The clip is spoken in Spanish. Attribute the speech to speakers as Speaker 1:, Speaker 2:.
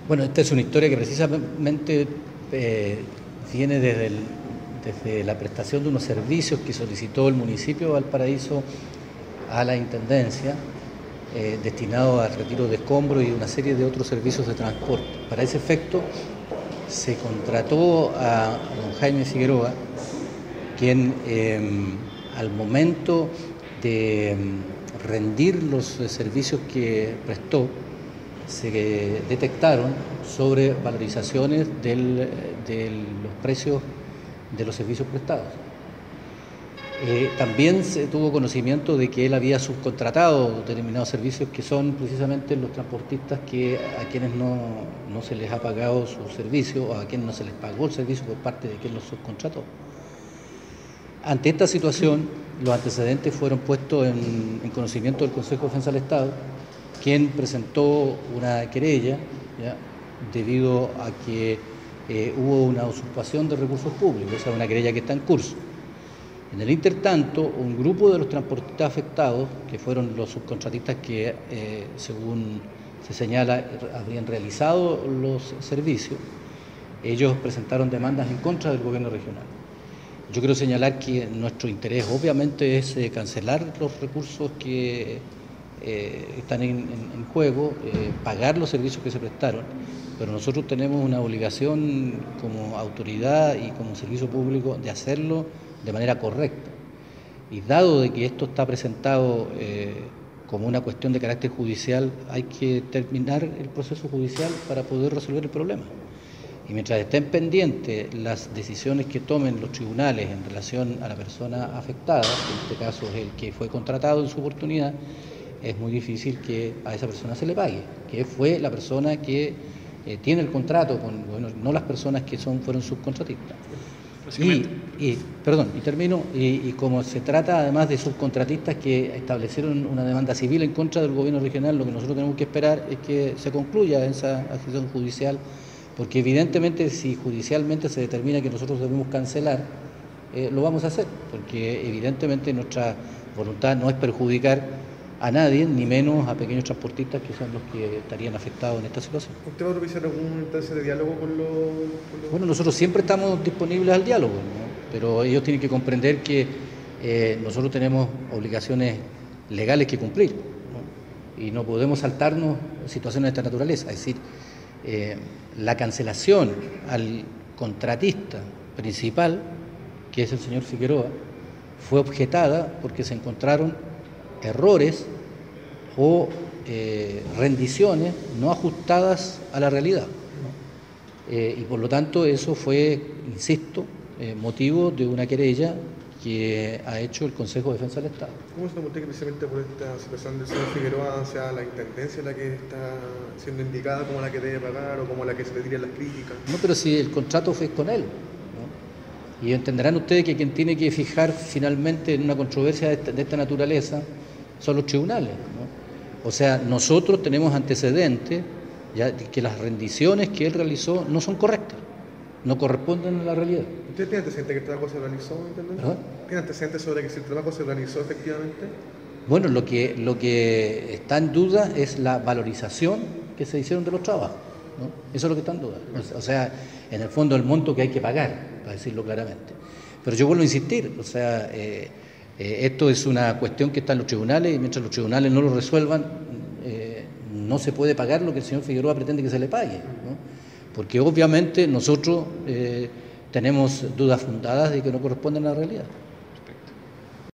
Speaker 1: Bueno, esta es una historia que precisamente viene desde la prestación de unos servicios que solicitó el municipio de Valparaíso a la Intendencia, destinado al retiro de escombros y una serie de otros servicios de transporte. Para ese efecto se contrató a don Jaime Figueroa, quien al momento de rendir los servicios que prestó, se detectaron sobrevalorizaciones de los precios de los servicios prestados. También se tuvo conocimiento de que él había subcontratado determinados servicios que son precisamente los transportistas a quienes no se les ha pagado su servicio o a quienes no se les pagó el servicio por parte de quien los subcontrató. Ante esta situación, los antecedentes fueron puestos en conocimiento del Consejo de Defensa del Estado, quien presentó una querella, ¿ya?, debido a que hubo una usurpación de recursos públicos, o sea, una querella que está en curso. En el intertanto, un grupo de los transportistas afectados, que fueron los subcontratistas que, según se señala, habrían realizado los servicios, ellos presentaron demandas en contra del gobierno regional. Yo quiero señalar que nuestro interés obviamente es cancelar los recursos que están en juego, pagar los servicios que se prestaron, pero nosotros tenemos una obligación como autoridad y como servicio público de hacerlo de manera correcta. Y dado de que esto está presentado como una cuestión de carácter judicial, hay que terminar el proceso judicial para poder resolver el problema. Y mientras estén pendientes las decisiones que tomen los tribunales en relación a la persona afectada, que en este caso es el que fue contratado en su oportunidad, es muy difícil que a esa persona se le pague, que fue la persona que tiene el contrato, no las personas que fueron subcontratistas. Y como se trata además de subcontratistas que establecieron una demanda civil en contra del gobierno regional, lo que nosotros tenemos que esperar es que se concluya esa acción judicial, porque evidentemente si judicialmente se determina que nosotros debemos cancelar, lo vamos a hacer, porque evidentemente nuestra voluntad no es perjudicar a nadie, ni menos a pequeños transportistas que son los que estarían afectados en esta situación.
Speaker 2: ¿Usted va a propiciar alguna instancia de diálogo con los...?
Speaker 1: Bueno, nosotros siempre estamos disponibles al diálogo, ¿no? Pero ellos tienen que comprender que nosotros tenemos obligaciones legales que cumplir, ¿no? Y no podemos saltarnos situaciones de esta naturaleza. Es decir, la cancelación al contratista principal, que es el señor Figueroa, fue objetada porque se encontraron errores o rendiciones no ajustadas a la realidad, ¿no? Y por lo tanto eso fue, insisto, motivo de una querella que ha hecho el Consejo de Defensa del Estado.
Speaker 2: ¿Cómo se nota que precisamente por esta situación del señor Figueroa sea la Intendencia la que está siendo indicada como la que debe pagar o como la que se le tiran las críticas?
Speaker 1: No, pero si el contrato fue con él, ¿no? Y entenderán ustedes que quien tiene que fijar finalmente en una controversia de esta naturaleza son los tribunales, ¿no? O sea, nosotros tenemos antecedentes ya de que las rendiciones que él realizó no son correctas, no corresponden a la realidad.
Speaker 2: ¿Usted tiene antecedentes que el trabajo se realizó, intendente?
Speaker 1: ¿Perdón?
Speaker 2: ¿Tiene antecedentes sobre que si el trabajo se realizó efectivamente?
Speaker 1: Bueno, lo que está en duda es la valorización que se hicieron de los trabajos, ¿no? Eso es lo que está en duda. O sea, en el fondo el monto que hay que pagar, para decirlo claramente. Pero yo vuelvo a insistir, o sea, esto es una cuestión que está en los tribunales y mientras los tribunales no lo resuelvan, no se puede pagar lo que el señor Figueroa pretende que se le pague, ¿no? Porque obviamente nosotros tenemos dudas fundadas de que no corresponden a la realidad.